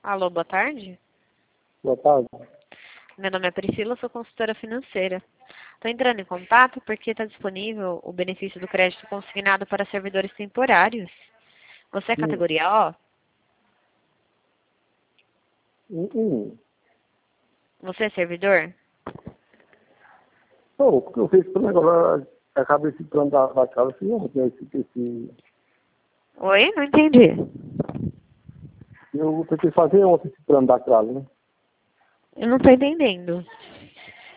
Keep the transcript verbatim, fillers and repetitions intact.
Alô, boa tarde. Boa tarde. Meu nome é Priscila, sou consultora financeira. Estou entrando em contato porque está disponível o benefício do crédito consignado para servidores temporários. Você é Hum. categoria O? Hum, hum. Você é servidor? Pô, porque eu fiz esse negócio, acabei esse plano da, da casa, assim, ontem, esse, esse, Oi? Não entendi. eu tentei fazer ontem esse plano da casa, né? Eu não estou entendendo.